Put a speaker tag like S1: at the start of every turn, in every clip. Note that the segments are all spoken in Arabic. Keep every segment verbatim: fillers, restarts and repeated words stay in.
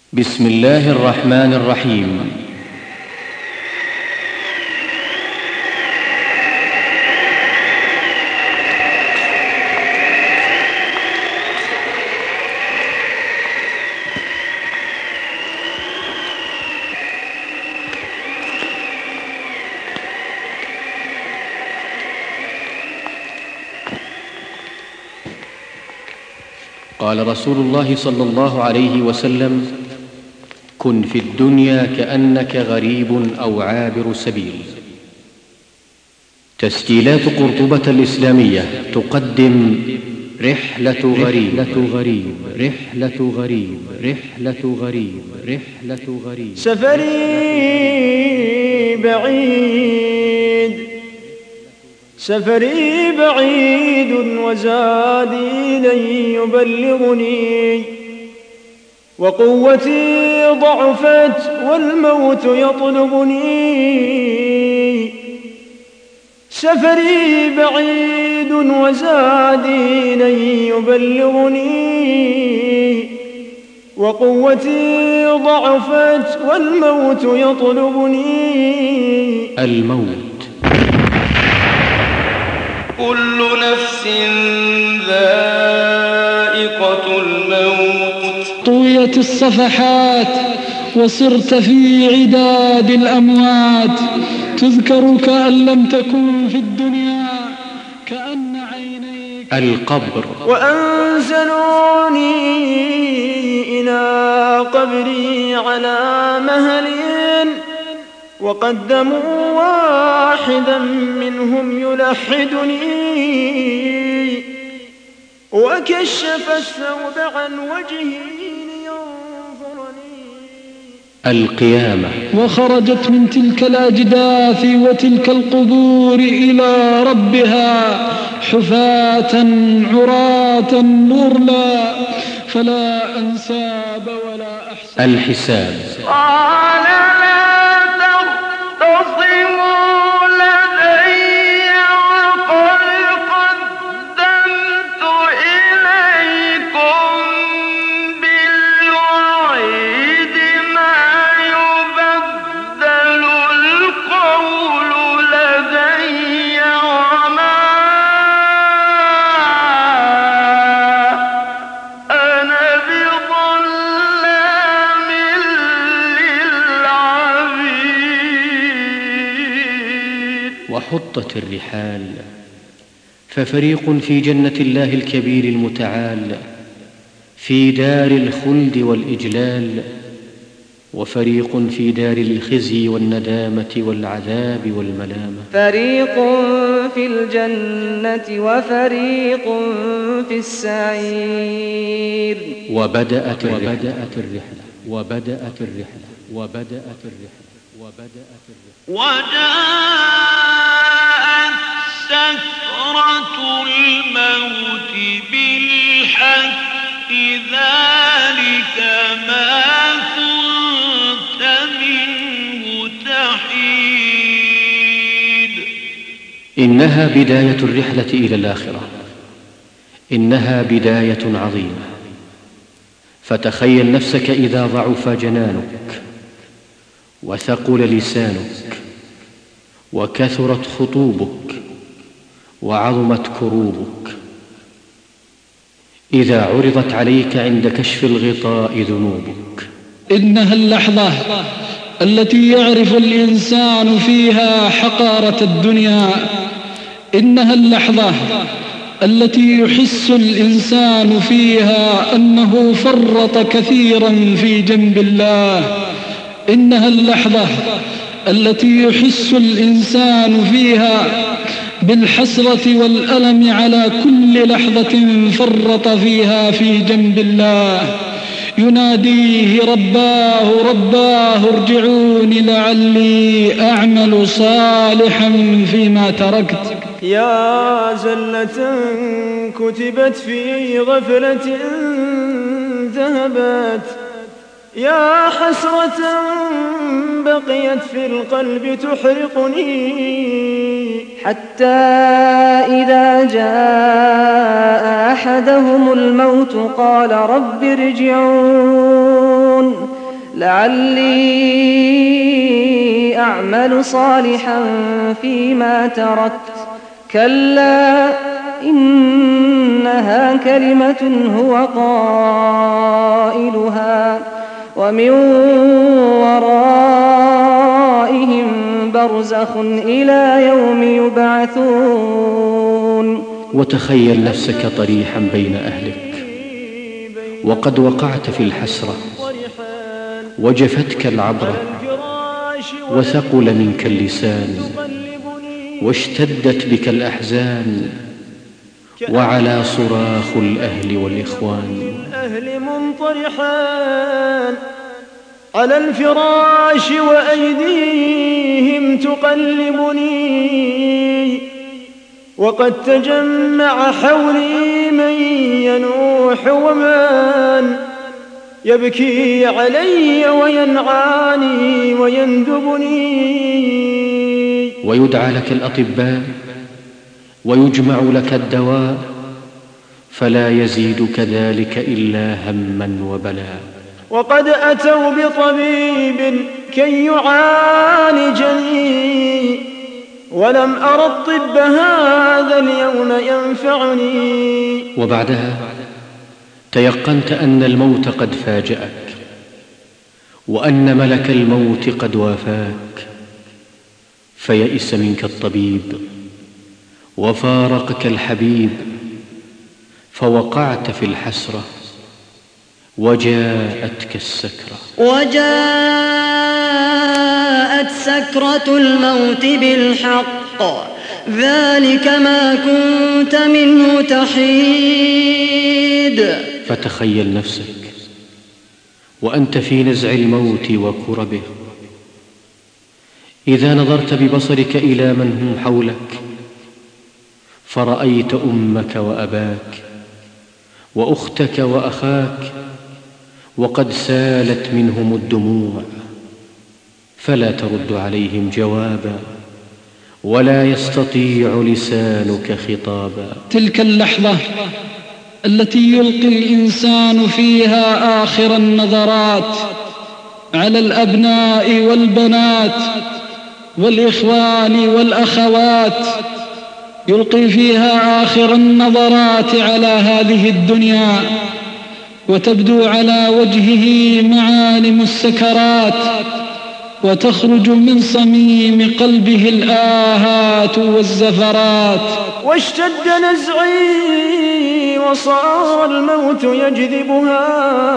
S1: بسم الله الرحمن الرحيم. قال رسول الله صلى الله عليه وسلم: كن في الدنيا كأنك غريب أو عابر سبيل. تسجيلات قرطبة الإسلامية تقدم رحلة غريب رحلة غريب رحلة غريب رحلة غريب رحلة غريب.
S2: سفري بعيد سفري بعيد وزادي لن يبلغني، وقوتي ضعفت والموت يطلبني. سفري بعيد وزادي لن يبلغني، وقوتي ضعفت والموت يطلبني.
S1: الموت.
S3: كل نفس ذائقة الموت.
S4: طويت الصفحات وصرت في عداد الأموات، تذكر كأن لم تكن في الدنيا، كأن عينيك
S1: القبر.
S2: وأنزلوني إلى قبري على مهلين، وقدموا واحدا منهم يلحدني، وكشف الثوب عن وجهي لينظرني.
S1: القيامة.
S4: وخرجت من تلك الأجداث وتلك القبور إلى ربها حفاة عراة غرلا، فلا أنساب ولا أحساب.
S1: الحساب. وحطت الرحال، ففريق في جنة الله الكبير المتعال في دار الخلد والإجلال، وفريق في دار الخزي والندامة والعذاب والملامة.
S5: فريق في الجنة وفريق في السعير.
S1: وبدأت الرحلة وبدأت الرحلة وبدأت الرحلة وبدأت الرحلة وبدأت الرحلة.
S3: وجاءت سكرة الموت بالحق، ذلك ما كنت منه تحيد.
S1: إنها بداية الرحلة إلى الآخرة، إنها بداية عظيمة. فتخيل نفسك إذا ضعف جنانك وثقل لسانك وكثرت خطوبك وعظمت كروبك، إذا عرضت عليك عند كشف الغطاء ذنوبك.
S4: إنها اللحظة التي يعرف الإنسان فيها حقارة الدنيا، إنها اللحظة التي يحس الإنسان فيها أنه فرط كثيرا في جنب الله، إنها اللحظة التي يحس الإنسان فيها بالحسرة والألم على كل لحظة فرط فيها في جنب الله. يناديه رباه رباه ارجعوني لعلي أعمل صالحا فيما تركت.
S2: يا زلة كتبت في غفلة ذهبت، يا حسرة بقيت في القلب تحرقني.
S5: حتى إذا جاء أحدهم الموت قال رب ارجعون لعلي أعمل صالحا فيما تركت كلا إنها كلمة هو قائلها ومن ورائهم برزخ إلى يوم يبعثون.
S1: وتخيل نفسك طريحا بين أهلك وقد وقعت في الحسرة وجفتك العبرة وثقل منك اللسان واشتدت بك الأحزان وعلى صراخ الأهل والإخوان.
S2: الأهل منطرحان على الفراش وأيديهم تقلبني وقد تجمع حولي من ينوح ومن يبكي علي وينعاني ويندبني.
S1: ويدعى لك الأطباء ويجمع لك الدواء فلا يزيدك ذلك إلا هما وبلاء.
S2: وقد أتوا بطبيب كي يعالجني ولم أر الطب هذا اليوم ينفعني.
S1: وبعدها تيقنت أن الموت قد فاجأك وأن ملك الموت قد وافاك فيئس منك الطبيب وفارقك الحبيب فوقعت في الحسرة وجاءتك السكرة.
S6: وجاءت سكرة الموت بالحق ذلك ما كنت منه تحيد.
S1: فتخيل نفسك وأنت في نزع الموت وكربه إذا نظرت ببصرك إلى من هم حولك فرأيت أمك وأباك وأختك وأخاك وقد سالت منهم الدموع فلا ترد عليهم جوابا ولا يستطيع لسانك خطابا.
S4: تلك اللحظة التي يلقي الإنسان فيها آخر النظرات على الأبناء والبنات والإخوان والأخوات، يلقي فيها آخر النظرات على هذه الدنيا وتبدو على وجهه معالم السكرات وتخرج من صميم قلبه الآهات والزفرات.
S2: واشتد نزعي وصار الموت يجذبها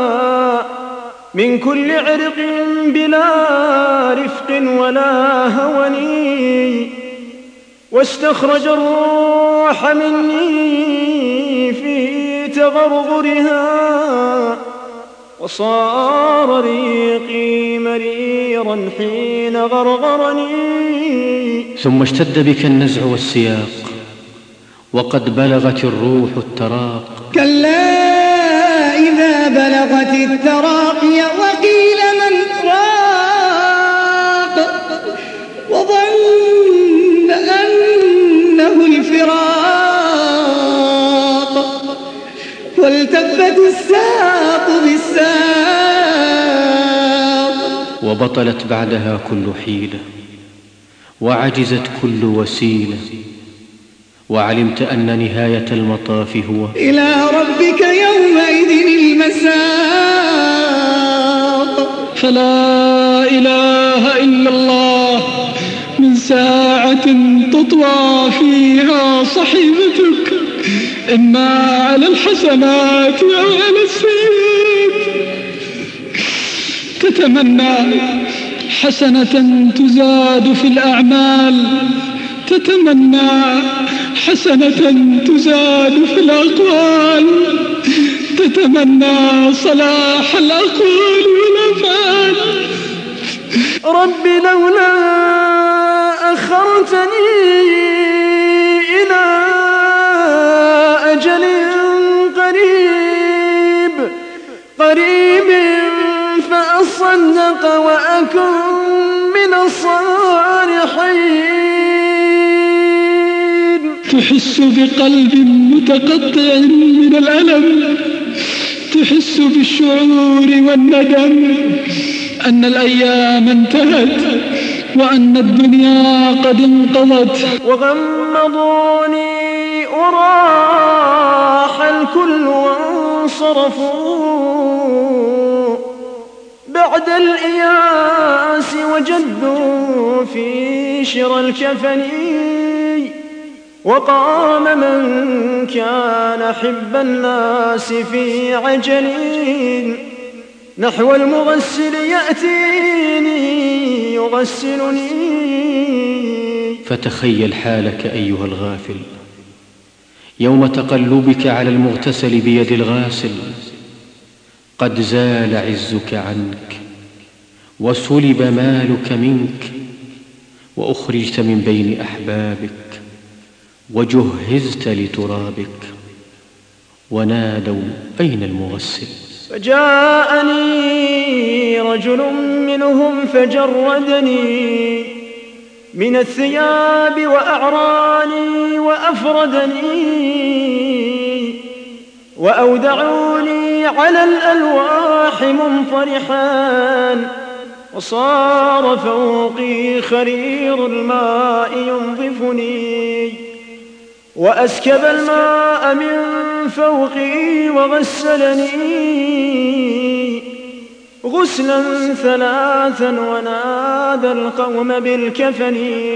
S2: من كل عرق بلا رفق ولا هوني، واستخرج الروح مني في تغرغرها وصار ريقي مريرا حين غرغرني.
S1: ثم اشتد بك النزع والسياق وقد بلغت الروح التراق.
S6: كلا إذا بلغت التراقي وقيل من راق وظن أنه الفراق والتفت الساق بالساق.
S1: وبطلت بعدها كل حيلة وعجزت كل وسيلة وعلمت أن نهاية المطاف هو
S6: إلى ربك يومئذ المساق.
S4: فلا إله إلا الله من ساعة تطوى فيها صحيفتك إما على الحسنات أو على السيئات، تتمنى حسنة تزاد في الأعمال، تتمنى حسنة تزاد في الأقوال، تتمنى صلاح الأقوال والأفعال.
S2: رب لولا أخرتني إلى أجل قريب قريب فأصدق وأكن من الصالحين.
S4: تحس بقلب متقطع من الألم، تحس بالشعور والندم، أن الأيام انتهت وأن الدنيا قد انقضت.
S2: وغمضوني وراح الكل وانصرفوا بعد الإياس وجدوا في شرى الكفن. وقام من كان حب الناس في عجل نحو المغسل يأتيني يغسلني.
S1: فتخيل حالك أيها الغافل يوم تقلبك على المغتسل بيد الغاسل، قد زال عزك عنك وسلب مالك منك وأخرجت من بين أحبابك وجهزت لترابك، ونادوا أين المغسل؟
S2: فجاءني رجل منهم فجردني من الثياب وأعراني وأفردني وأودعوني على الألواح منطرحا، وصار فوقي خرير الماء ينظفني، وأسكب الماء من فوقي وغسلني غسلا ثلاثا، ونادى القوم بالكفن،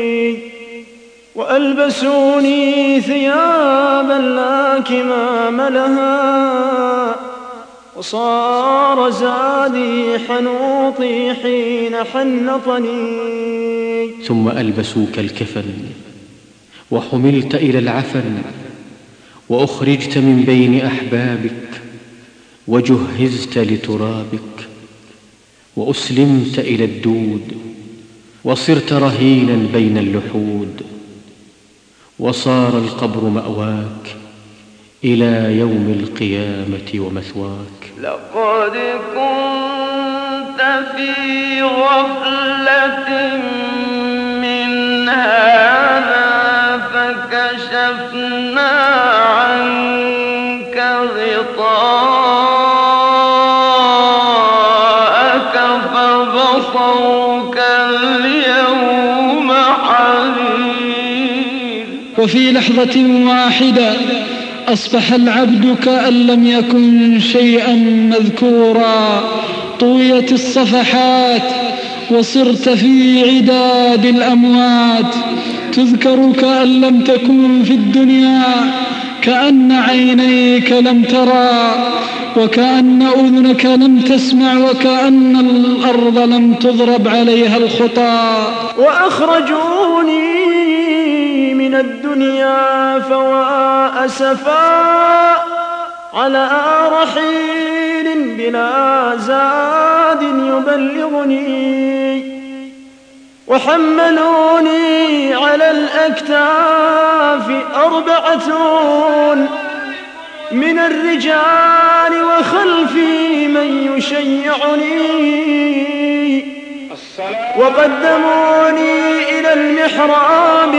S2: وألبسوني ثيابا لا كمام لها، وصار زادي حنوطي حين حنطني.
S1: ثم ألبسوك الكفن وحملت إلى العفن وأخرجت من بين أحبابك وجهزت لترابك، وأسلمت إلى الدود وصرت رهينا بين اللحود، وصار القبر مأواك إلى يوم القيامة ومثواك.
S3: لقد كنت في غفلة من هذا فكشفنا عنك غطاءك فبصرك اليوم حديد.
S4: وفي لحظة واحدة أصبح العبد كأن لم يكن شيئا مذكورا، طويت الصفحات وصرت في عداد الأموات، تذكر كأن لم تكن في الدنيا، كأن عينيك لم ترى، وكأن أذنك لم تسمع، وكأن الأرض لم تضرب عليها الخطى.
S2: وأخرجوني من الدنيا فوا أسفا على رحيل بلا زاد يبلغني، وحملوني على الأكتاف أربعة من الرجال وخلفي من يشيعني، وقدموني إلى المحراب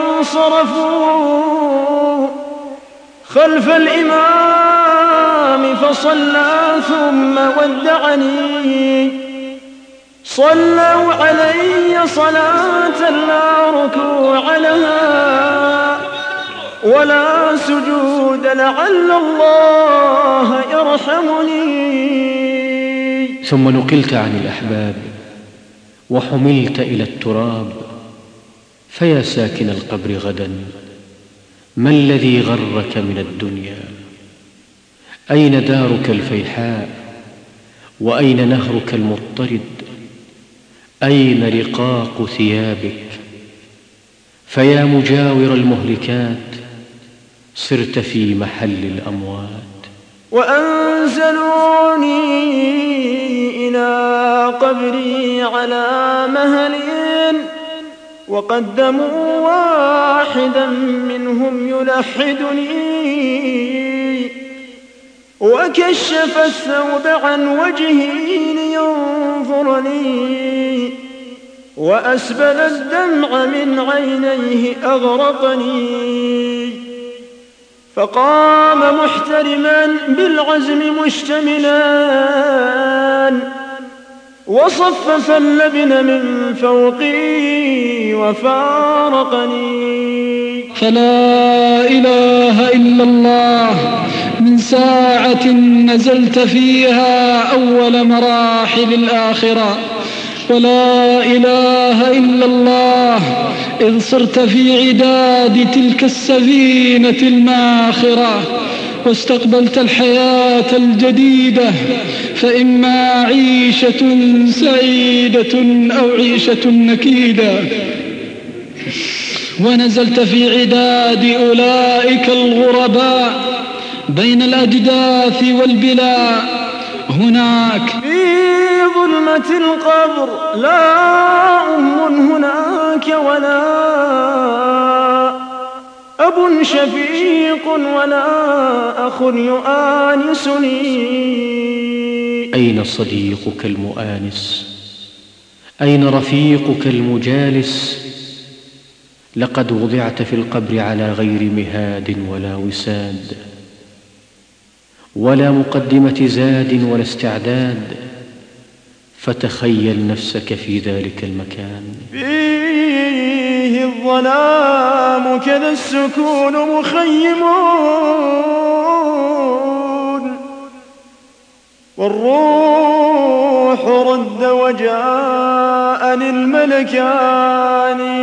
S2: وانصرفوا خلف الإمام فصلى ثم ودعني. صلوا علي صلاة لا ركوع لها ولا سجود لعل الله يرحمني.
S1: ثم نقلت عن الأحباب وحملت إلى التراب. فيا ساكن القبر غدا، ما الذي غرك من الدنيا؟ أين دارك الفيحاء؟ وأين نهرك المضطرد؟ أين رقاق ثيابك؟ فيا مجاور المهلكات، صرت في محل الأموات.
S2: وأنزلوني إلى قبري على مهل، وقدموا واحدا منهم يلحدني، وكشف الثوب عن وجهي لينظرني، وأسبل الدمع من عينيه أغرقني. فقام محترما بالعزم مشتملا، وصفف اللبن من فوقي وفارقني.
S4: فلا إله إلا الله من ساعة نزلت فيها أول مراحل الآخرة، ولا إله إلا الله إذ صرت في عداد تلك السفينة الماخرة، واستقبلت الحياة الجديدة، فإما عيشة سعيدة أو عيشة نكيدة. ونزلت في عداد أولئك الغرباء بين الأجداث والبلاء. هناك
S2: في ظلمة القبر لا أم هناك ولا أب شفيق ولا أخ يؤانسني.
S1: أين صديقك المؤانس؟ أين رفيقك المجالس؟ لقد وضعت في القبر على غير مهاد ولا وساد، ولا مقدمة زاد ولا استعداد، فتخيل نفسك في ذلك المكان.
S2: فيه الظلام كذا السكون مخيمون، والروح رد وجاءني الملكان.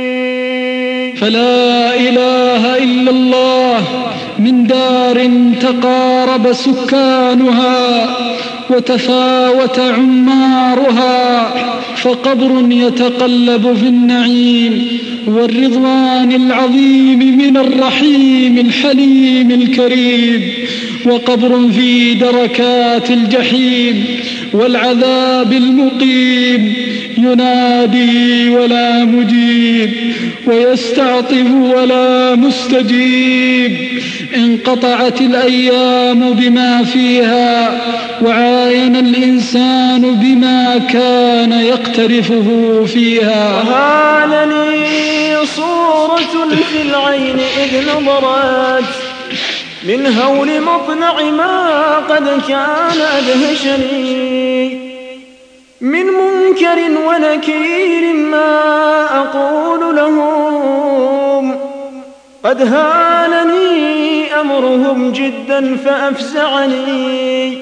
S4: فلا إله إلا الله من دار تقارب سكانها وتفاوت عمارها، فقبر يتقلب في النعيم والرضوان العظيم من الرحيم الحليم الكريم، وقبر في دركات الجحيم والعذاب المقيم، ينادي ولا مجيب، ويستعطف ولا مستجيب. انقطعت الأيام بما فيها، وعاين الإنسان بما كان يقترفه فيها.
S2: وهان لي صورة في العين إذ نظرت من هول مطلع ما قد كان أدهشني، من منكر ونكير ما أقول لهم، قد هانني أمرهم جدا فأفزعني،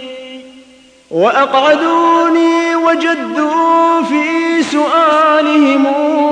S2: وأقعدوني وجدوا في سؤالهم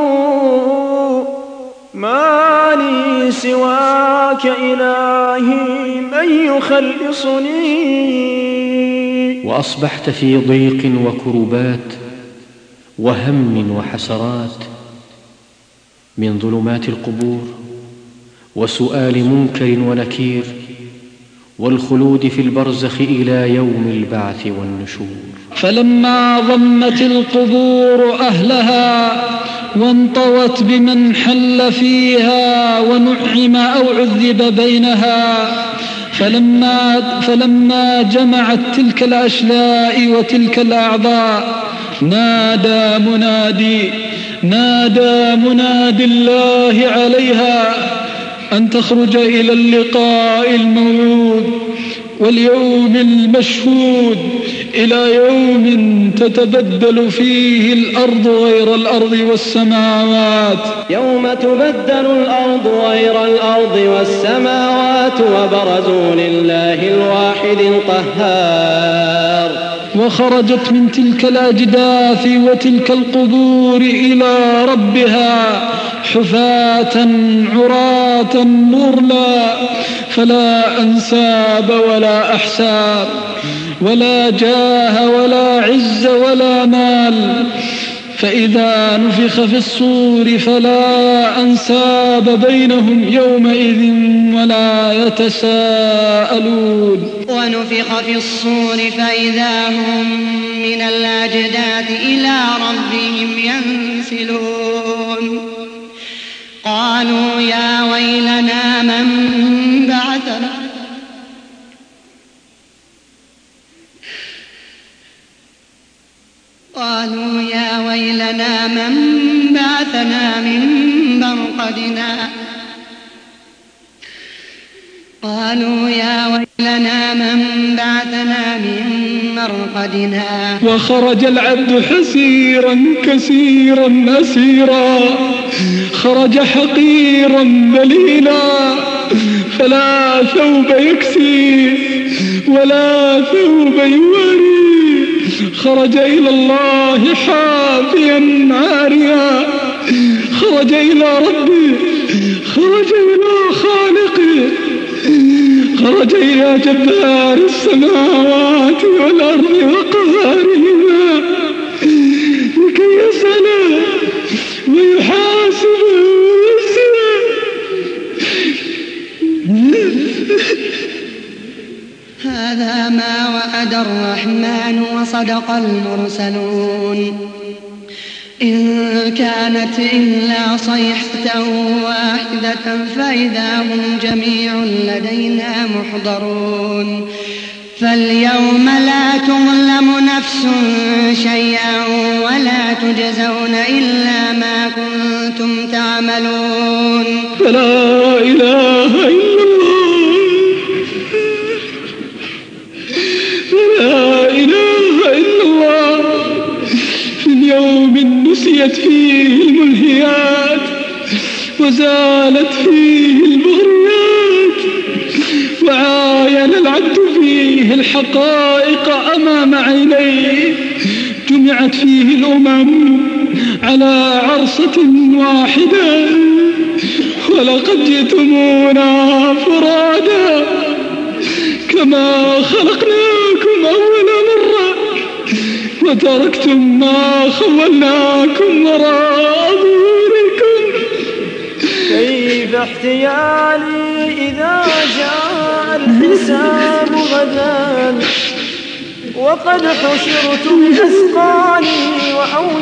S2: ما لي سواك إلهي من يخلصني.
S1: وأصبحت في ضيق وكربات وهم وحسرات من ظلمات القبور وسؤال منكر ونكير والخلود في البرزخ إلى يوم البعث والنشور.
S4: فلما ضمت القبور أهلها وانطوت بمن حل فيها ونعم أو عذب بينها، فلما, فلما جمعت تلك الأشلاء وتلك الأعضاء نادى منادي نادى منادي الله عليها أن تخرج إلى اللقاء الموعود واليوم المشهود، إلى يوم تتبدل فيه الأرض غير الأرض والسماوات.
S7: يوم تبدل الأرض غير الأرض والسماوات وبرزوا لله الواحد القهار.
S4: وخرجت من تلك الأجداث وتلك القبور إلى ربها حفاة عراة غرلا، فلا أنساب ولا أحساب ولا جاه ولا عز ولا مال. فإذا نفخ في الصور فلا أنساب بينهم يومئذ ولا يتساءلون.
S8: ونفخ في الصور فإذا هم من الأجداث إلى ربهم ينسلون. قالوا يا ويلنا من بعثنا قالوا يا ويلنا من بعثنا من مرقدنا قالوا يا ويلنا من بعثنا من مرقدنا
S4: وخرج العبد حسيرا كسيرا أسيرا، خرج حقيرا ذليلا، فلا ثوب يكسي ولا ثوب يواري، خرج إلى الله حافيا عاريا، خرج إلى ربه، خرج إلى خالقه، خرج إلى جبار السماوات والأرض وقهارهما لكي يسأله ويحاسبه ويسأله.
S8: هذا ما وعد الرحمن وصدق المرسلون، إن كانت إلا صيحة واحدة فإذا هم جميع لدينا محضرون. فاليوم لا تظلم نفس شيئا ولا تجزون إلا ما كنتم تعملون.
S4: فلا إله إلا الله، فلا إله إلا الله. في اليوم نسيت فيه الملهيات وزالت فيه المغريات، وعاين العبد فيه الحقائق أمام عينيه، جمعت فيه الأمم على عرصة واحدة، ولقد جئتمونا فرادا كما خلقناكم أول مرة وتركتم ما خولناكم وراء ظهوركم.
S2: كيف احتيالي إذا جاء الحساب غدا وقد حشرت بأثقالي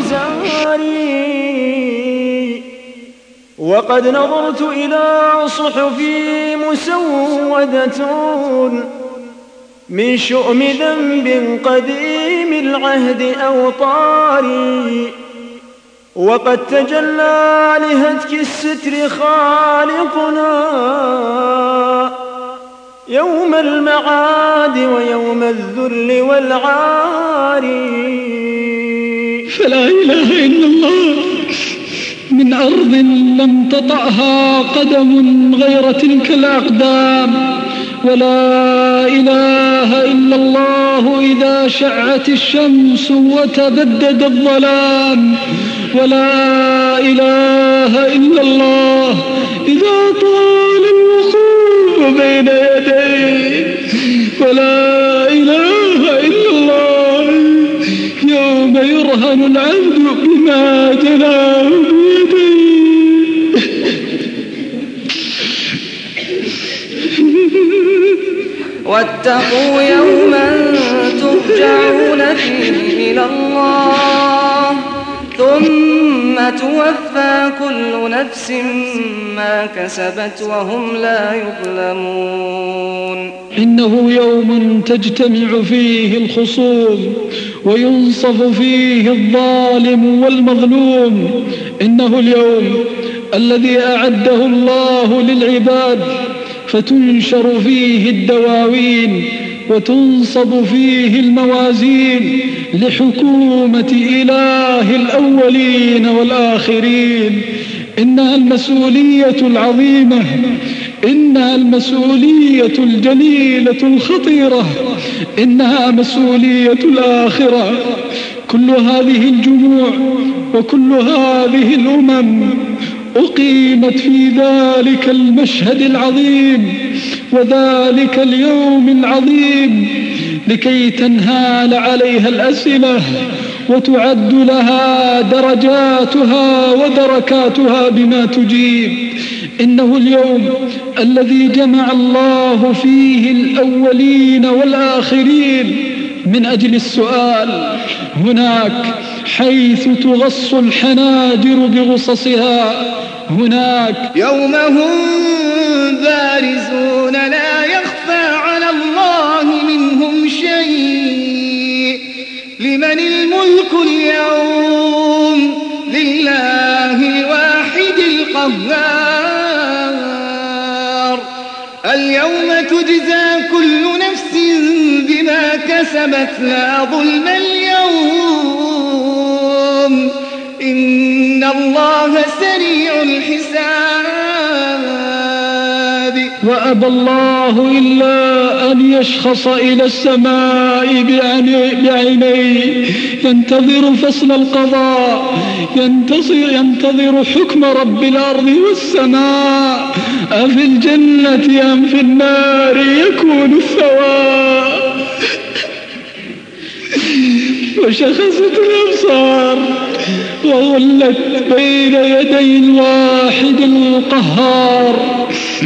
S2: وأوزاري، وقد نظرت إلى صحفي مسودة من شؤم ذنب قديم العهد أوطاري، وقد تجلى لهتك الستر خالقنا يوم المعاد ويوم الذل والعار.
S4: فلا إله إلا الله، من أرض لم تطأها قدم غير تلك الأقدام، ولا إله إلا الله إذا شعت الشمس وتبدد الظلام، ولا إله إلا الله إذا طال الوقوف بين يديه، ولا إله إلا الله يوم يرهن العبد بما جناه بيديه.
S5: واتقوا يوما ترجعون فيه إلى الله ثم توفى كل نفس ما كسبت وهم لا يظلمون.
S4: إنه يوم تجتمع فيه الخصوم وينصف فيه الظالم والمظلوم. إنه اليوم الذي أعده الله للعباد، فتنشر فيه الدواوين وتنصب فيه الموازين لحكومة إله الأولين والآخرين. إنها المسؤولية العظيمة، إنها المسؤولية الجليلة الخطيرة، إنها مسؤولية الآخرة. كل هذه الجموع وكل هذه الأمم أقيمت في ذلك المشهد العظيم وذلك اليوم العظيم لكي تنهال عليها الأسئلة وتعد لها درجاتها ودركاتها بما تجيب. إنه اليوم الذي جمع الله فيه الأولين والآخرين من أجل السؤال. هناك حيث تغص الحناجر بغصصها، هناك
S6: يوم هم بارزون لا يخفى على الله منهم شيء. لمن الملك اليوم؟ لله الواحد القهار. اليوم تجزى كل نفس بما كانت كسبت لا ظلم اليوم إن الله سريع الحساب.
S4: وأبى الله إلا أن يشخص إلى السماء بعينيه ينتظر فصل القضاء، ينتظر, ينتظر حكم رب الأرض والسماء، أفي الجنة أم في النار يكون الثواب. وشخصت الأبصار وظلت بين يدي الواحد القهار.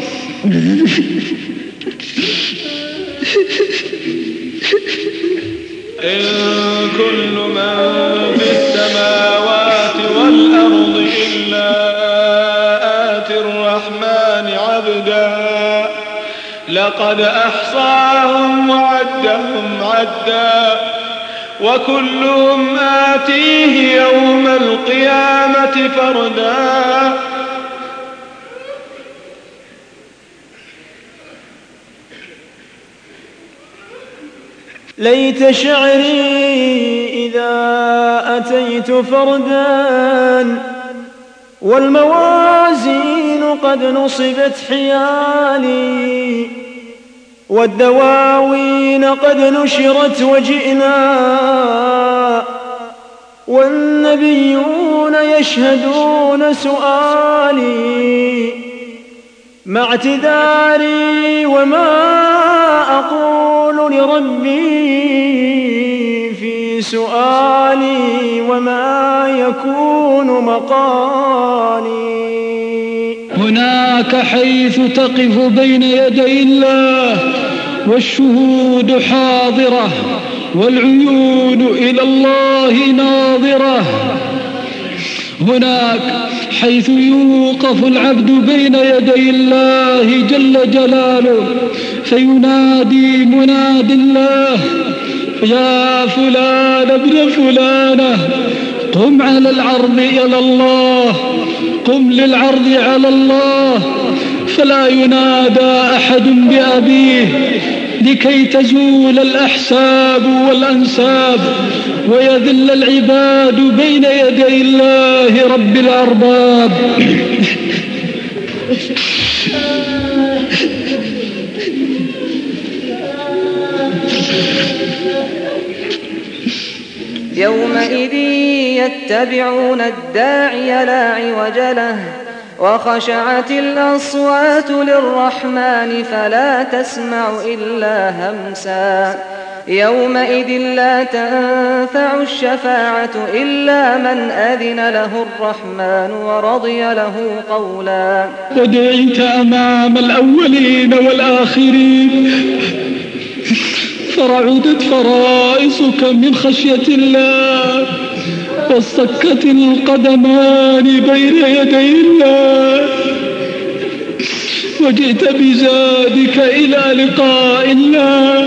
S2: إن كل من في السماوات والأرض إلا آتي الرحمن عبدا لقد أحصاهم وعدهم عدا وكلهم آتيه يوم القيامة فردا. ليت شعري إذا أتيت فردا والموازين قد نصبت حيالي والدواوين قد نشرت وجئنا والنبيون يشهدون سؤالي مع اعتذاري وما أقول لربي في سؤالي وما يكون مقالي.
S4: هناك حيث تقف بين يدي الله والشهود حاضرة والعيون إلى الله ناظرة. هناك حيث يوقف العبد بين يدي الله جل جلاله فينادي مناد الله يا فلان ابن فلانة قم على العرض إلى الله، قم للعرض على الله، فلا ينادى أحد بأبيه لكي تزول الأحساب والأنساب ويذل العباد بين يدي الله رب الأرباب.
S5: يومئذ يتبعون الداعي لا عوج له وخشعت الأصوات للرحمن فلا تسمع إلا همسا. يومئذ لا تنفع الشفاعة إلا من أذن له الرحمن ورضي له قولا.
S4: ودعيت أمام الأولين والآخرين فرعدت فرائصك من خشية الله واصطكت القدمان بين يدي الله وجئت بزادك إلى لقاء الله.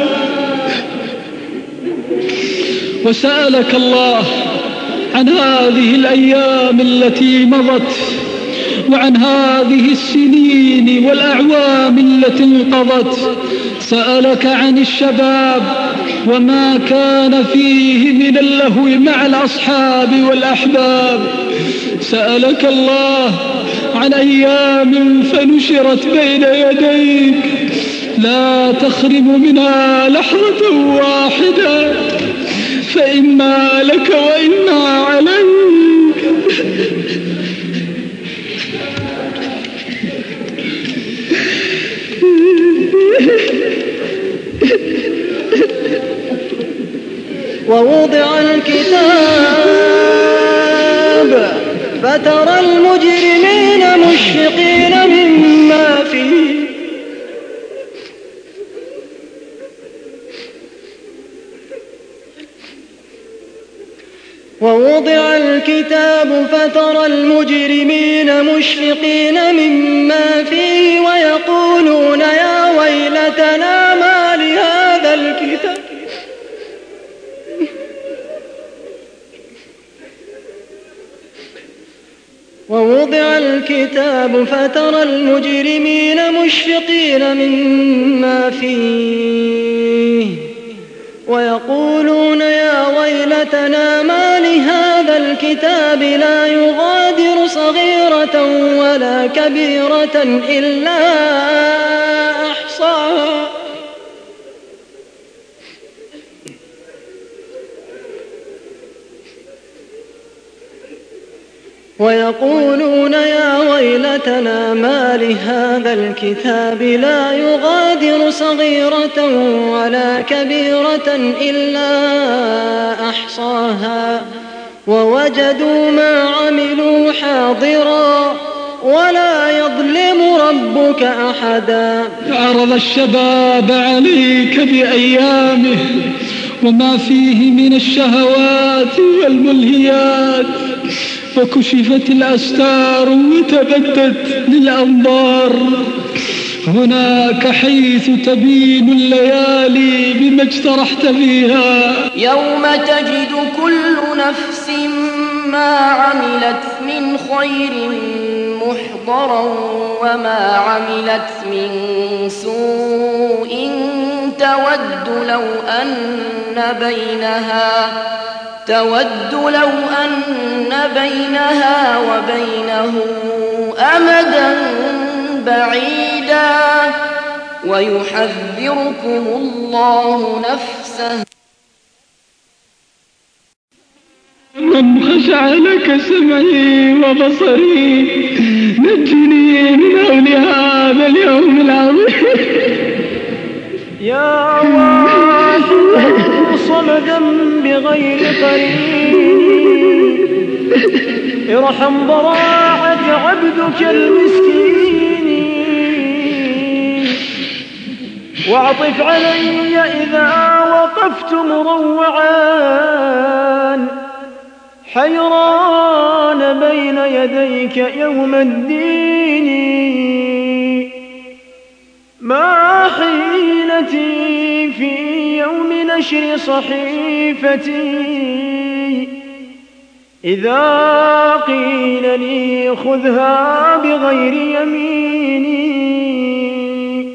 S4: وسألك الله عن هذه الأيام التي مضت وعن هذه السنين والأعوام التي انقضت. سألك عن الشباب وما كان فيه من اللهو مع الأصحاب والأحباب. سألك الله عن أيام فنشرت بين يديك لا تخرم منها لحظة واحدة فإما لك وإما عليك.
S5: ووضع الكتاب فترى المجرمين مشفقين مما فيه ووضع الكتاب فترى المجرمين مشفقين مما فيه ويقولون يا ويلتنا ما لهذا الكتاب ووضع الكتاب فترى المجرمين مشفقين مما فيه ويقولون يا ويلتنا ما لهذا الكتاب لا يغادر صغيرة ولا كبيرة إلا أحصاها ويقولون يا ويلتنا ما لهذا الكتاب لا يغادر صغيرة ولا كبيرة إلا أحصاها ووجدوا ما عملوا حاضرا ولا يظلم ربك أحدا.
S4: عرض الشباب عليك بأيامه وما فيه من الشهوات والملهيات، وكشفت الأستار وتبدت للأنظار. هناك حيث تبين الليالي بما اجترحت فيها.
S9: يوم تجد كل نفس ما عملت من خير محضرا وما عملت من سوء تود لو أن بينها تود لو أن بينها وبينه أمدا بعيدا ويحذركم الله نفسه.
S4: من خشع لك سمعي وبصري نجني من هول هذا اليوم العظيم.
S2: يا واحد صمدا بغير قرين ارحم ضراعة عبدك المسكين واعطف علي إذا وقفت مروعا حيران بين يديك يوم الدين. ما حيلتي في يوم نشر صحيفتي إذا قيل لي خذها بغير يميني.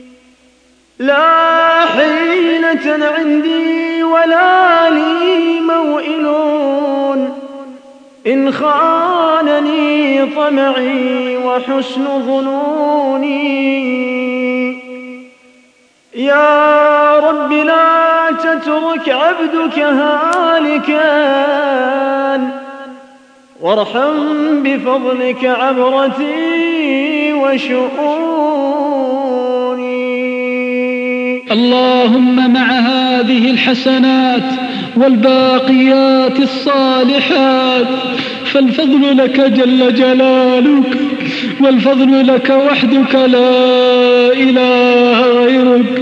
S2: لا حيلة عندي ولا لي موئل إن خانني طمعي وحسن ظنوني. يا رب لا تترك عبدك هالكا وارحم بفضلك عبرتي وشؤوني.
S4: اللهم مع هذه الحسنات والباقيات الصالحات فالفضل لك جل جلالك والفضل لك وحدك لا إله غيرك.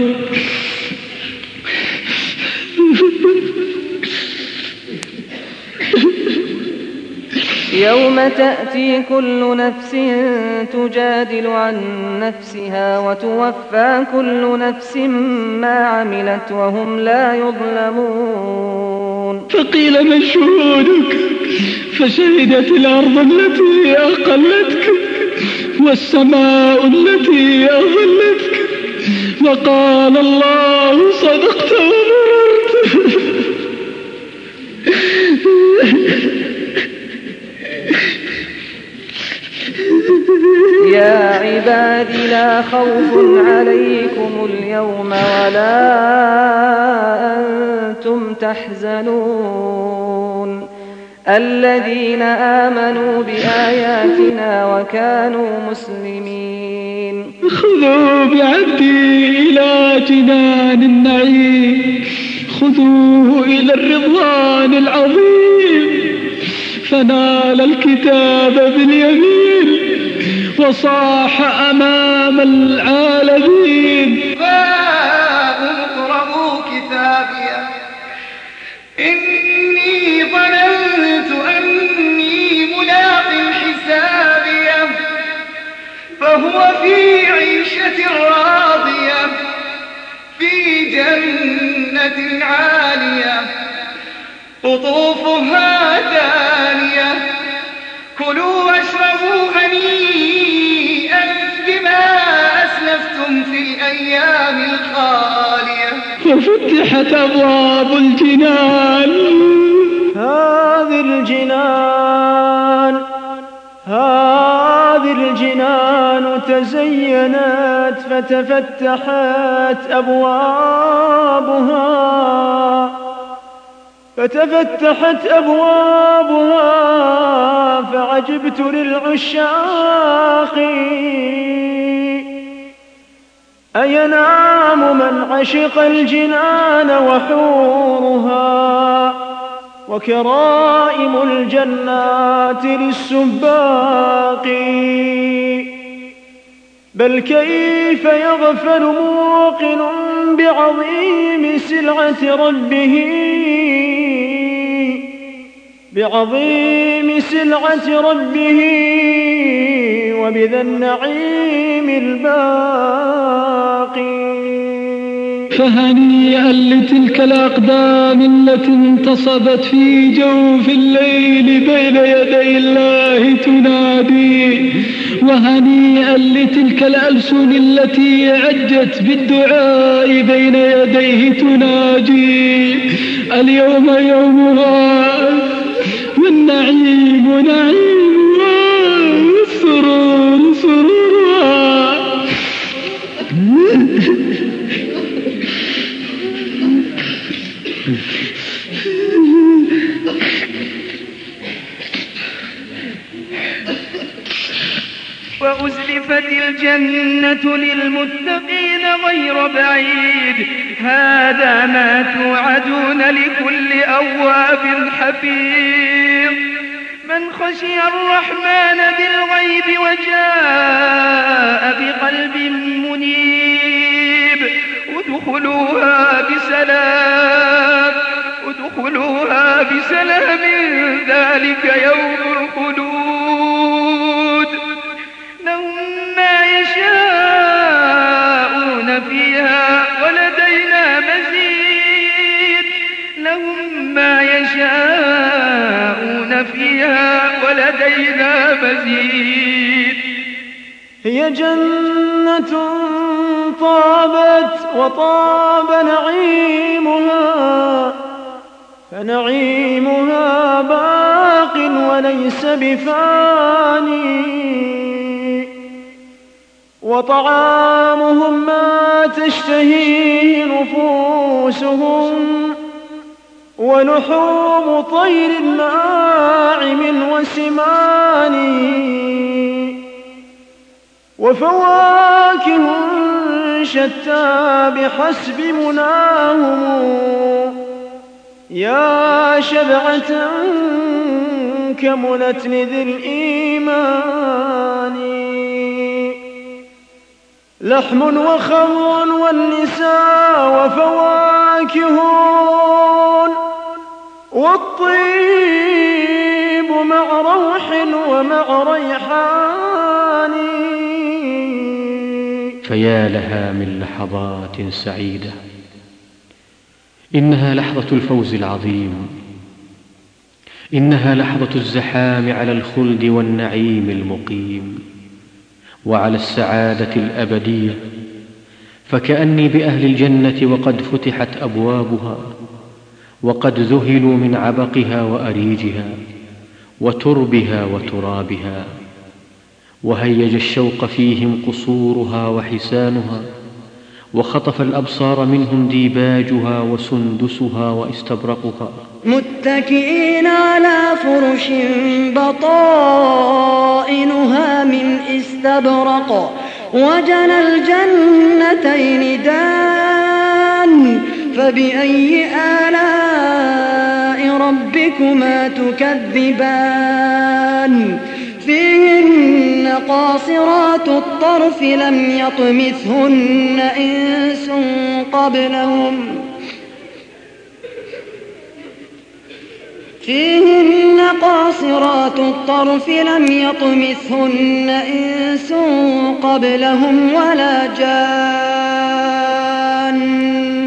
S5: يوم تأتي كل نفس تجادل عن نفسها وتوفى كل نفس ما عملت وهم لا يظلمون.
S4: فقيل من شهودك فشهدت الأرض التي أقلتك والسماء التي أظلتك وقال الله صدقت وبررت.
S5: يا عبادي لا خوف عليكم اليوم ولا أنتم تحزنون الذين آمنوا بآياتنا وكانوا مسلمين.
S4: خذوا بعبدي إلى جنان النعيم خذوه إلى الرضوان العظيم فنال الكتاب باليمين وصاح أمام العالمين.
S6: فاقرؤوا كتابي إني ظننت أني ملاق حسابي فهو في عيشة راضية في جنة عالية قطوفها دانية كلوا واشربوا هنيئا بما أسلفتم في الأيام الخالية.
S4: وفتحت أبواب الجنان.
S2: هذه الجنان هذه الجنان تزينت فتفتحت أبوابها فتفتحت أبوابها فعجبت للعشاق أينام من عشق الجنان وحورها وكرائم الجنات للسباق بل كيف يغفل موقن بعظيم سلعة ربه بعظيم سلعة ربه وبذا النعيم الباقي.
S4: فهنيئا لتلك الأقدام التي انتصبت في جوف الليل بين يدي الله تنادي، وهنيئا لتلك الألسن التي عجت بالدعاء بين يديه تناجي. اليوم يومها والنعيم نعيمها والسرور سرورها.
S6: وأزلفت الجنة للمتقين غير بعيد هذا ما توعدون لكل أواب حفيظ من خشي الرحمن بالغيب وجاء بقلب منيب ادخلوها بسلام ادخلوها بسلام ذلك يوم الخلود لهم ما يشاءون فيها ولدينا مزيد لهم ما يشاءون فيها ولدينا مزيد.
S2: هي جنة طابت وطاب نعيمها فنعيمها باق وليس بفاني وطعامهم ما تشتهيه نفوسهم ولحوم طير ناعم وسمان وفواكه شتى بحسب مناهم يا شبعة كملت لذي الإيمان لحم وخمر والنساء وفواكه والطيب مع روح ومع ريحان.
S1: فيا لها من لحظات سعيدة إنها لحظة الفوز العظيم إنها لحظة الزحام على الخلد والنعيم المقيم وعلى السعادة الأبدية فكأني بأهل الجنة وقد فتحت أبوابها وقد ذهلوا من عبقها وأريجها وتربها وترابها وهيج الشوق فيهم قصورها وحسانها وخطف الأبصار منهم ديباجها وسندسها واستبرقها
S9: متكئين على فرش بطائنها من استبرق وجنى الجنتين دان فبأي آلاء ربكما تكذبان فيهن قاصرات الطرف لم يطمثهن إنس قبلهم فيهن قاصرات الطرف لم يطمثهن إنس قبلهم ولا جان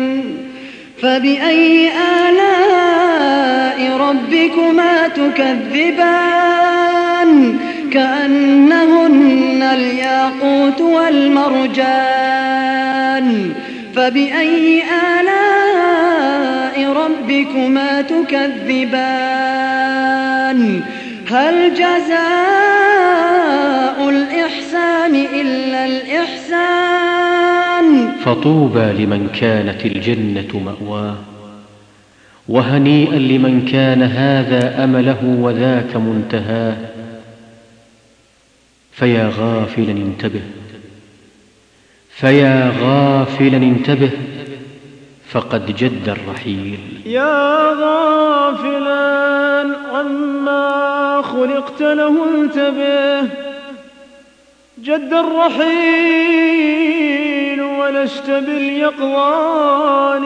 S9: فبأي آلاء ربكما تكذبان كأنهن الياقوت والمرجان فبأي آلاء ربكما تكذبان هل جزاء الإحسان إلا الإحسان
S1: فطوبى لمن كانت الجنة مأواه وهنيئا لمن كان هذا أمله وذاك منتهاه فيا غافلا انتبه فيا غافلا انتبه فقد جد الرحيل.
S2: يا غافلا عما خلقت له انتبه جد الرحيل ولست باليقظان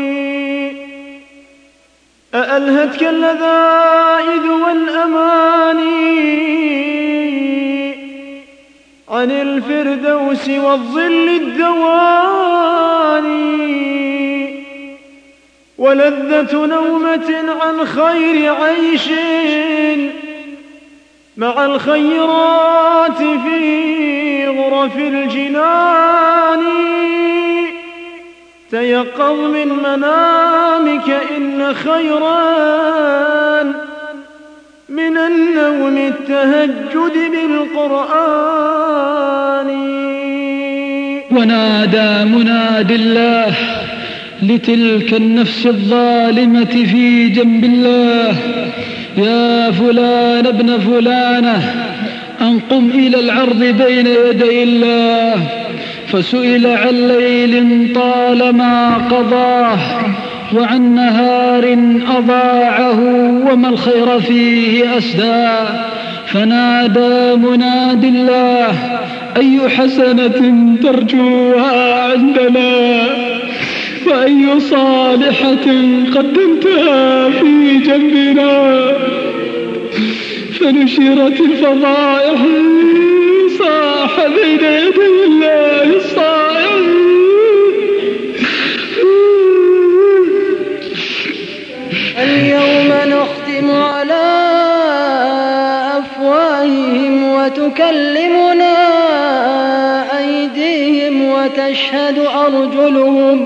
S2: أألهتك اللذائذ والأماني عن الفردوس والظل الدواني ولذة نومة عن خير عيش مع الخيرات في غرف الجنان تيقظ من منامك إن خيرا من النوم التهجد بالقرآن.
S4: ونادى مناد الله لتلك النفس الظالمة في جنب الله يا فلان ابن فلانة أن قم إلى العرض بين يدي الله فسئل عن ليل طالما قضاه وعن نهار أضاعه وما الخير فيه أسداه فنادى مناد الله أي حسنة ترجوها عندنا وأي صالحة قدمتها في جنبنا فنشرت الفضائح صاح بين يدي الله الصائم.
S9: اليوم نختم على أفواههم وتكلمنا أيديهم وتشهد أرجلهم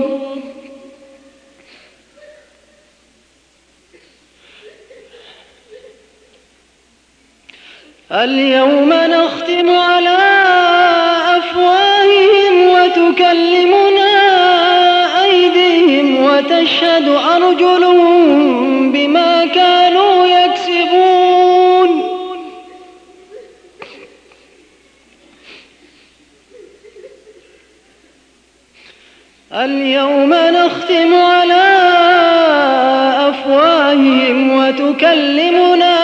S9: اليوم نختم على أفواههم وتكلمنا أيديهم وتشهد أرجلهم بما كانوا يكسبون اليوم نختم على أفواههم وتكلمنا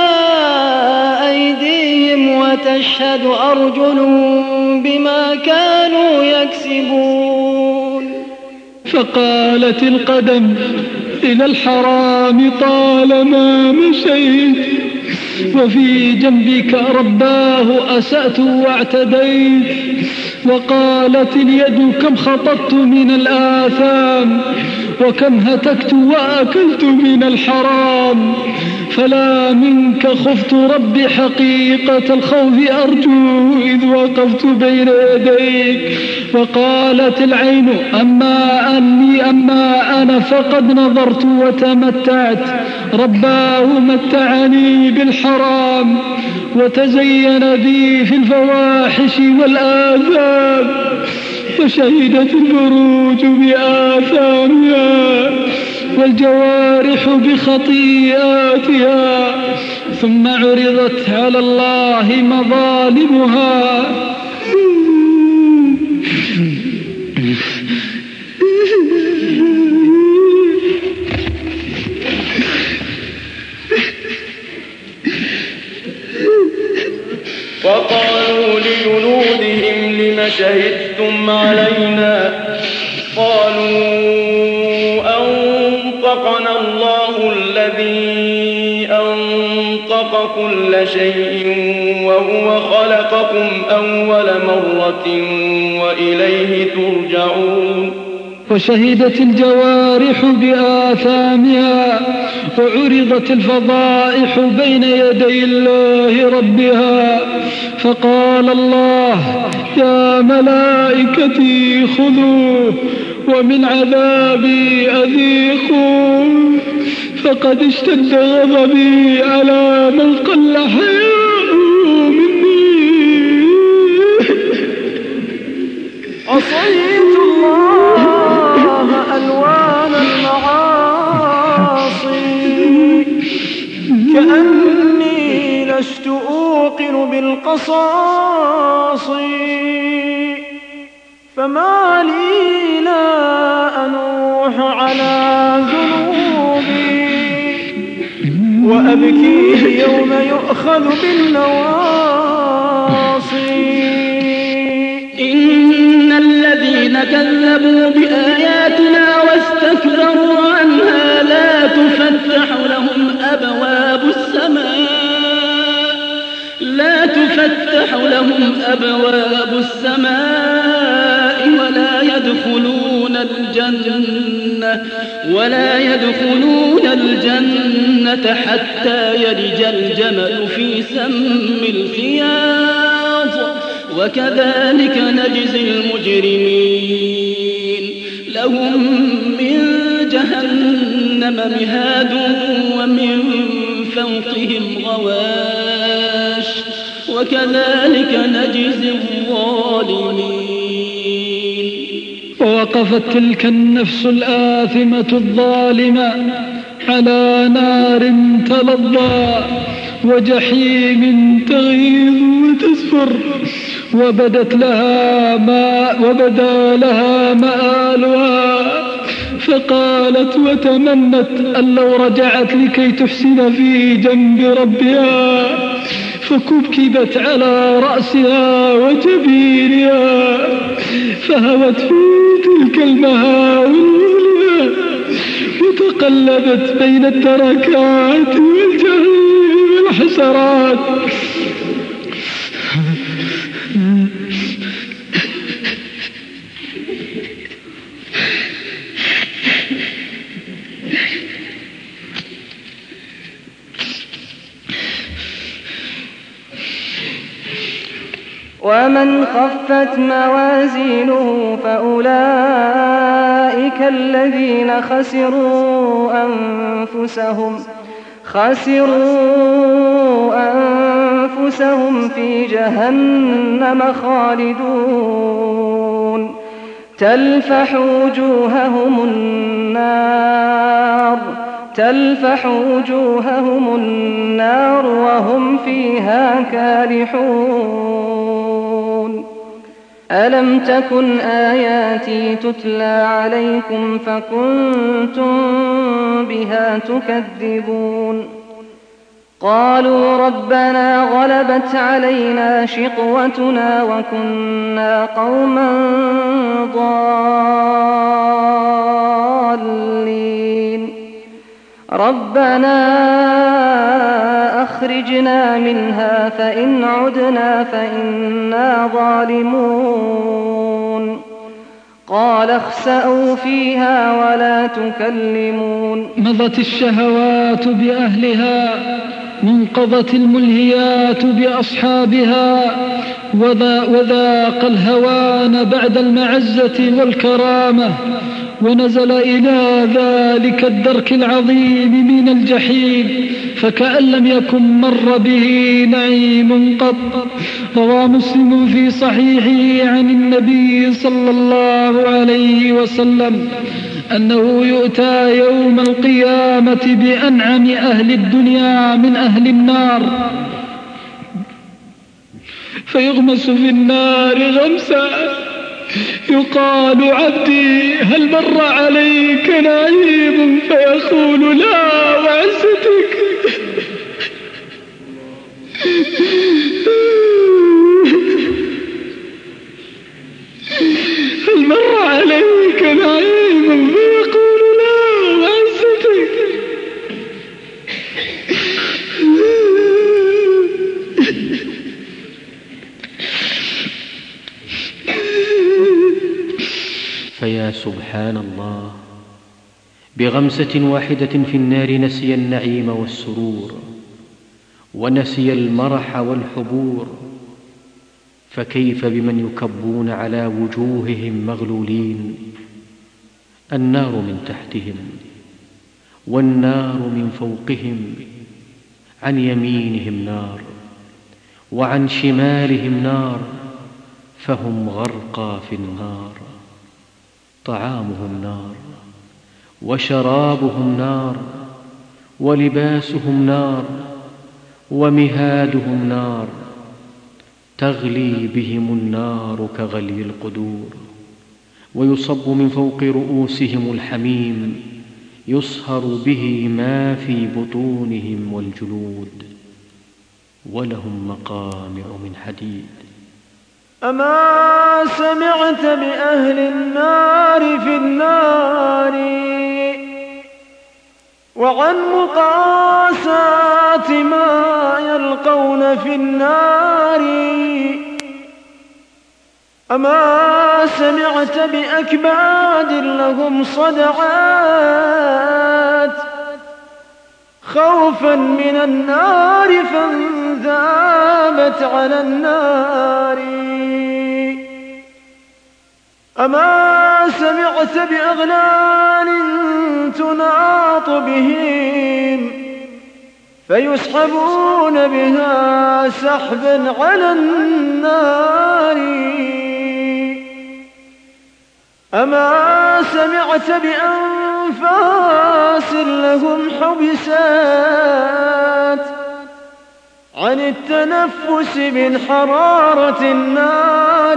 S9: وتشهد أرجلهم بما كانوا يكسبون.
S4: فقالت القدم إلى الحرام طالما مشيت وفي جنبك رباه أسأت واعتديت وقالت اليد كم خططت من الآثام وكم هتكت وأكلت من الحرام فلا منك خفت ربي حقيقة الخوف أرجو إذ وقفت بين يديك وقالت العين أما أني أما أنا فقد نظرت وتمتعت رباه متعني بالحرام وتزين بي في الفواحش والآثام فشهدت الفروج بآثامها والجوارح بخطيئاتها ثم عرضت على الله مظالمها
S3: وقالوا لجنودهم لم شهدتم علينا قالوا أنطقنا الله الذي أنطق كل شيء وهو خلقكم أول مرة وإليه ترجعون.
S4: وشهدت الجوارح بآثامها وعرضت الفضائح بين يدي الله ربها فقال الله يا ملائكتي خذوه ومن عذابي أذيقون، فقد اشتد غضبي على من قل حياؤه مني.
S2: عصيت الله ألوان المعاصي، كأني لست أوقن بالقصاص، فما لي لا أنوح على ذنوبي، وأبكي يوم يؤخذ بالنواصي.
S7: إن الذين كذبوا بآياتنا واستكبروا عنها لا تفتح لهم أبواب السماء لا تفتح لهم أبواب السماء ولا يدخلون الجنة ولا يدخلون الجنة حتى يلج الجمل في سم الخياط، وكذلك نجزي المجرمين. لهم من جهنم مهاد ومن فوقهم غواش، وكذلك نجزي الظالمين.
S4: ووقفت تلك النفس الآثمة الظالمة على نار تلظى وجحيم تغيظ وتسفر، وبدت لها ما وبدا لها مآلها، فقالت وتمنت أن لو رجعت لكي تحسن في جنب ربها، فكبكبت على رأسها وجبينها، فهوت في تلك المهاوي المظلمة، وتقلبت بين الدركات والجحيم والحسرات.
S5: ومن خفت موازينه فأولئك الذين خسروا أنفسهم خسروا أنفسهم في جهنم خالدون، تلفح وجوههم النار تلفح وجوههم النار وهم فيها كالحون. ألم تكن آياتي تتلى عليكم فكنتم بها تكذبون؟ قالوا ربنا غلبت علينا شقوتنا وكنا قوما ضالين، ربنا أخرجنا منها فإن عدنا فإنا ظالمون. قال اخسأوا فيها ولا تكلمون.
S4: مضت الشهوات بأهلها، منقضت الملهيات بأصحابها، وذاق الهوان بعد المعزة والكرامة، ونزل إلى ذلك الدرك العظيم من الجحيم فكأن لم يكن مر به نعيم قط. روى مسلم في صحيحه عن النبي صلى الله عليه وسلم أنه يؤتى يوم القيامة بأنعم أهل الدنيا من أهل النار، فيغمس في النار غمسا، يقال عبدي هل مر عليك نعيم؟ فيقول لا وعزتك. هل مر عليك نعيم؟ فيقول لا وعزتك.
S1: فيا سبحان الله، بغمسة واحدة في النار نسي النعيم والسرور، ونسي المرح والحبور، فكيف بمن يكبون على وجوههم مغلولين النار من تحتهم والنار من فوقهم، عن يمينهم نار وعن شمالهم نار، فهم غرقى في النار. طعامهم نار وشرابهم نار ولباسهم نار ومهادهم نار، تغلي بهم النار كغلي القدور، ويصب من فوق رؤوسهم الحميم، يصهر به ما في بطونهم والجلود، ولهم مقامع من حديد.
S2: أما سمعت بأهل النار في النار وعن مقاسات ما يلقون في النار؟ أما سمعت بأكباد لهم صدعات خوفا من النار فانذابت على النار؟ أما سمعت بأغلال تناط بهم فيسحبون بها سحبا على النار؟ أما سمعت بأنفاس لهم حبسات عن التنفس من حرارة النار؟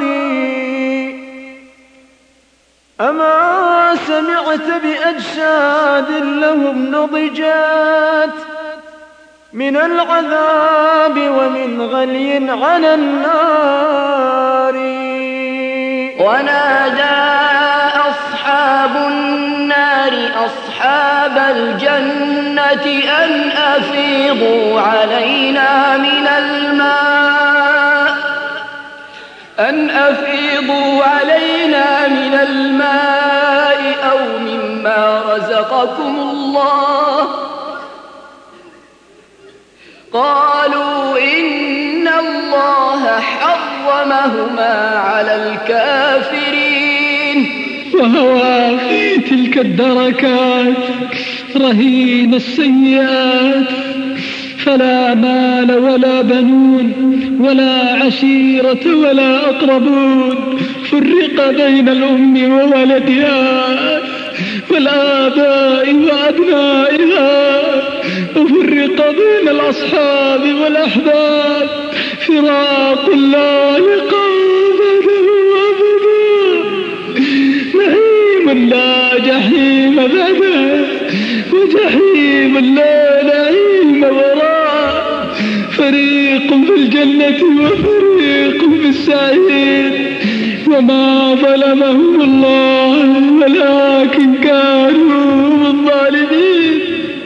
S2: أما سمعت بأجساد لهم نضجات من العذاب ومن غلي على النار؟
S10: ونادى أصحاب النار أصحاب الجنة أن أفيضوا علينا من الماء أن أفيضوا علينا من الماء أو مما رزقكم الله. قالوا إن الله حرمهما على الكافرين.
S4: وهوى في تلك الدركات رهين السيئات، فلا مال ولا بنون ولا عشيرة ولا أقربون، فرق بين الأم وولدها والآباء وأبنائها، وفرق بين الأصحاب والأحباب، فراق لا لقاء بعده أبدا، نعيم لا جحيم بعده وجحيم لا نعيم وراء، فريق في الجنة وفريق في السعير. وما ظلمهم الله ولكن كانوا الظالمين.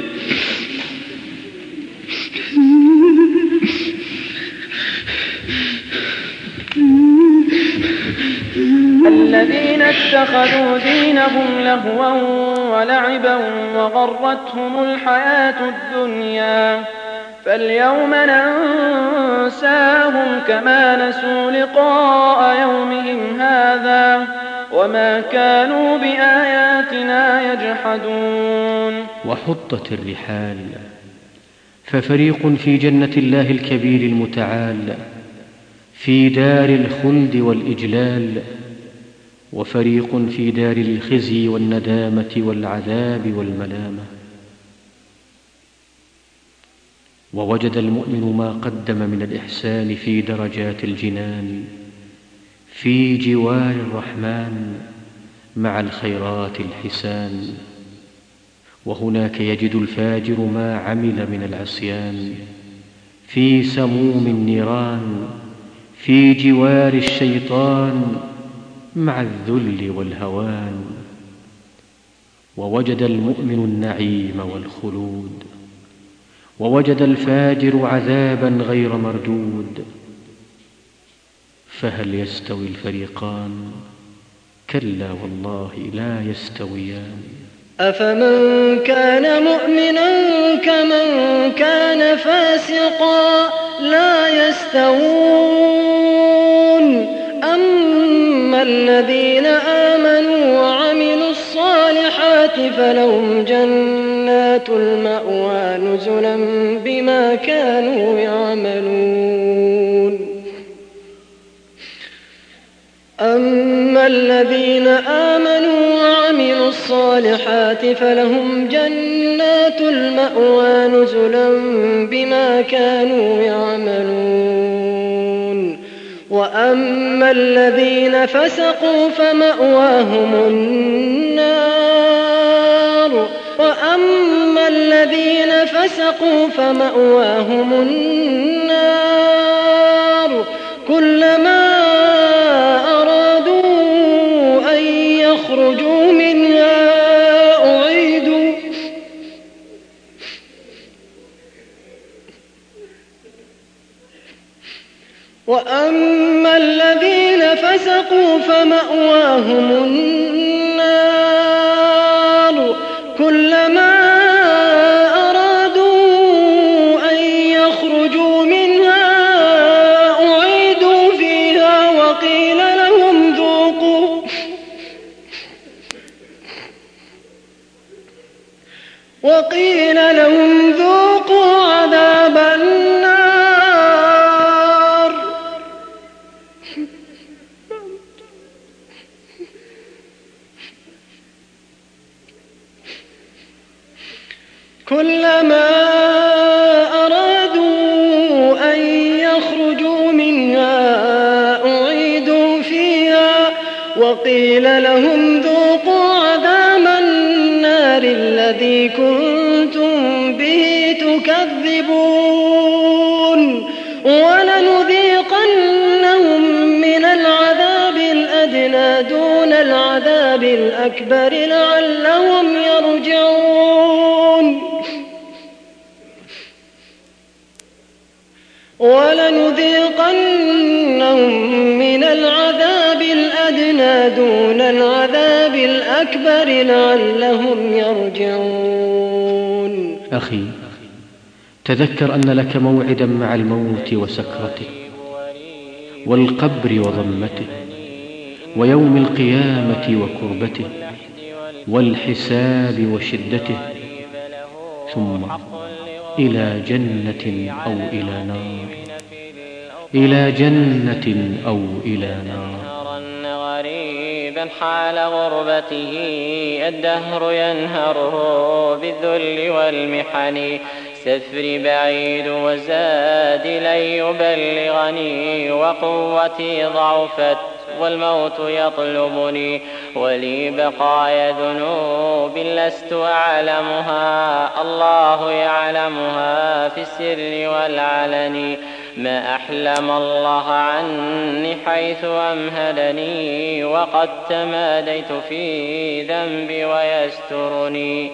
S9: الذين اتخذوا دينهم لهوا ولعبا وغرتهم الحياة الدنيا فاليوم ننساهم كما نسوا لقاء يومهم هذا وما كانوا بآياتنا يجحدون.
S1: وحطت الرحال، ففريق في جنة الله الكبير المتعال في دار الخلد والإجلال، وفريق في دار الخزي والندامة والعذاب والملامة. ووجد المؤمن ما قدم من الإحسان في درجات الجنان في جوار الرحمن مع الخيرات الحسان، وهناك يجد الفاجر ما عمل من العصيان في سموم النيران في جوار الشيطان مع الذل والهوان. ووجد المؤمن النعيم والخلود، ووجد الفاجر عذابا غير مردود. فهل يستوي الفريقان؟ كلا والله لا يستويان.
S9: أفمن كان مؤمنا كمن كان فاسقا لا يستوون. أما الذين آمنوا وعملوا الصالحات الصالحات فلهم جنات المأوى نزلا بما كانوا يعملون أما الذين آمنوا وعملوا الصالحات فلهم جنات المأوى نزلا بما كانوا يعملون وأما الذين فسقوا فمأواهم النار وأما الذين فسقوا فمأواهم النار كلما أرادوا أن يخرجوا منها أعيدوا وأما الذين فسقوا فمأواهم النار كلما أرادوا أن يخرجوا منها أعيدوا فيها وقيل لهم ذوقوا وقيل لهم ذوقوا عذاب النار كلما أرادوا أن يخرجوا منها أعيدوا فيها وقيل لهم ذوقوا عذاب النار الذي كنتم به تكذبون ولنذيقنهم من العذاب الأدنى دون العذاب الأكبر لعلهم يرجعون ولنذيقنهم من العذاب الأدنى دون العذاب الأكبر لعلهم يرجعون.
S1: أخي، تذكر أن لك موعدا مع الموت وسكرته والقبر وضمته ويوم القيامة وكربته والحساب وشدته، ثم إلى جنة أو إلى نار، إلى جنة أو إلى نار.
S11: غريبا حال غربته الدهر ينهره بالذل والمحن، سفري بعيد وزاد لن يبلغني وقوتي ضعفت والموت يطلبني، ولي بقايا ذنوب لست أعلمها الله يعلمها في السر والعلن، ما أحلم الله عني حيث أمهلني وقد تماديت في ذنبي ويسترني،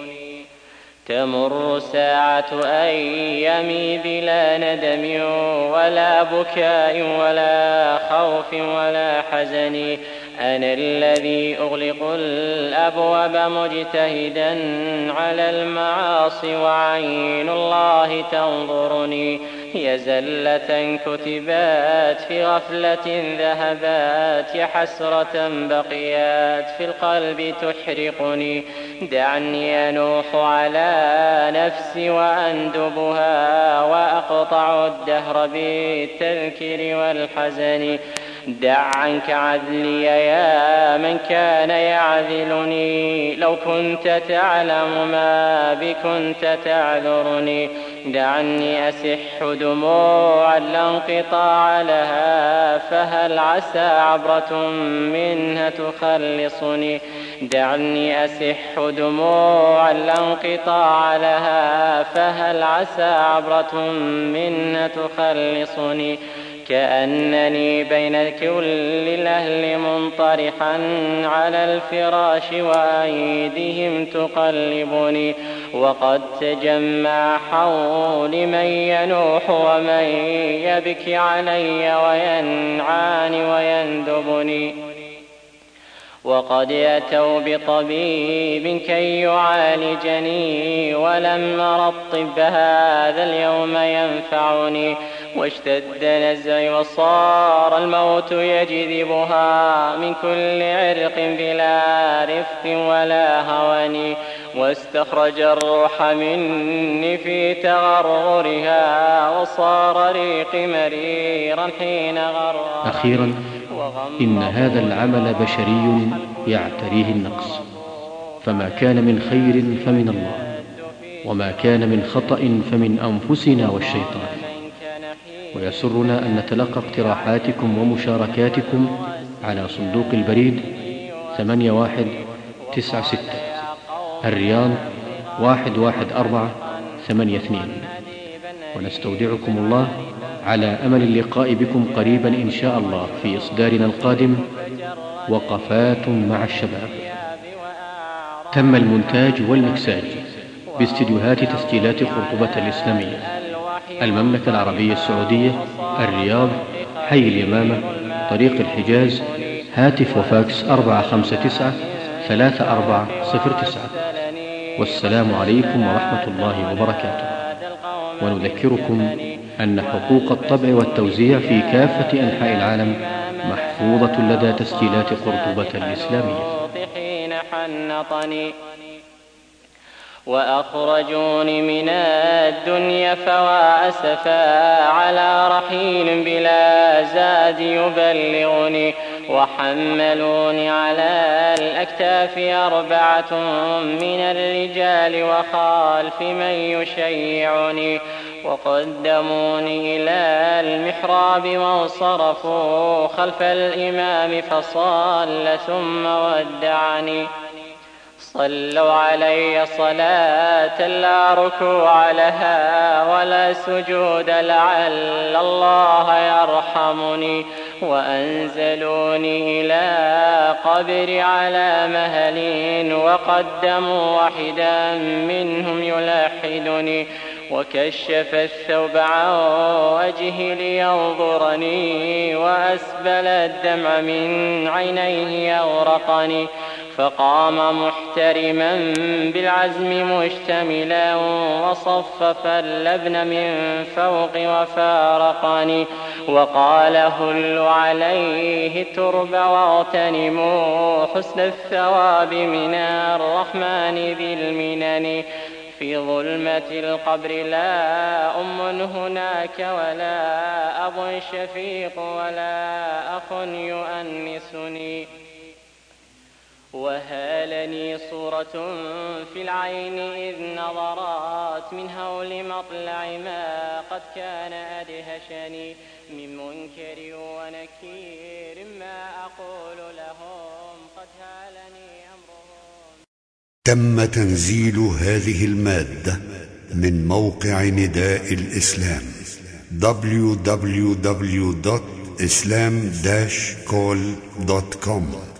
S11: تمر ساعة أيامي بلا ندم ولا بكاء ولا خوف ولا حزن، أنا الذي أغلق الأبواب مجتهدا على المعاصي وعين الله تنظرني، يا زلة كتبات في غفلة ذهبات، يا حسرة بقيات في القلب تحرقني، دعني أنوح على نفسي وأندبها وأقطع الدهر بالتذكير والحزن، دع عنك عذلي يا من كان يعذلني، لو كنت تعلم ما بكنت تعذرني، دعني أسح دموعا لا انقطاع لها فهل عسى عبرة منها تخلصني، دعني أسح دموعا لا انقطاع لها فهل عسى عبرة منها تخلصني، كأنني بين كل الأهل منطرحا على الفراش وأيديهم تقلبني، وقد تجمع حولي من ينوح ومن يبكي علي وينعاني ويندبني، وقد أتوا بطبيب كي يعالجني ولم أر الطب هذا اليوم ينفعني، واشتد نزعي وصار الموت يجذبها من كل عرق بلا رفق ولا هوان واستخرج الروح مني في تغرغرها وصار ريقي مريرا حين غرى.
S1: أخيرا، إن هذا العمل بشري يعتريه النقص، فما كان من خير فمن الله، وما كان من خطأ فمن أنفسنا والشيطان. ويسرنا أن نتلقى اقتراحاتكم ومشاركاتكم على صندوق البريد ثمانية واحد تسعة ستة الرياض واحد واحد أربعة ثمانية اثنين. ونستودعكم الله على أمل اللقاء بكم قريبا إن شاء الله في إصدارنا القادم وقفات مع الشباب. تم المونتاج والمكساج باستديوهات تسجيلات قرطبة الإسلامية، المملكة العربية السعودية، الرياض، حي اليمامة، طريق الحجاز. هاتف وفاكس أربعة خمسة تسعة ثلاثة أربعة صفر تسعة. والسلام عليكم ورحمة الله وبركاته. ونذكركم أن حقوق الطبع والتوزيع في كافة أنحاء العالم محفوظة لدى تسجيلات قرطبة الإسلامية.
S11: وأخرجوني من الدنيا فوا أسفا على رحيل بلا زاد يبلغني وحملوني على الأكتاف أربعة من الرجال وخالف من يشيعني وقدموني إلى المحراب وانصرفوا خلف الإمام فصلى ثم ودعني. صلوا علي صلاة لا ركوع لها ولا سجود لعل الله يرحمني وأنزلوني إلى قبر على مهل وقدموا واحدا منهم يلحدني وكشف الثوب عن وجهي لينظرني وأسبل الدمع من عينيه يغرقني فقام محترما بالعزم مشتملا وصفف اللبن من فوق وفارقني وقال هلوا عليه الترب واغتنموا حسن الثواب من الرحمن ذي المنن. في ظلمة القبر لا أم هناك ولا أب شفيق ولا أخ يؤنسني وهالني صورة في العين إذ نظرات من هول مطلع ما قد كان أدهشني من منكر ونكير ما أقول لهم قد هالني أمرهم.
S12: تم تنزيل هذه المادة من موقع نداء الإسلام دبليو دبليو دبليو دوت إسلام داش كول دوت كوم.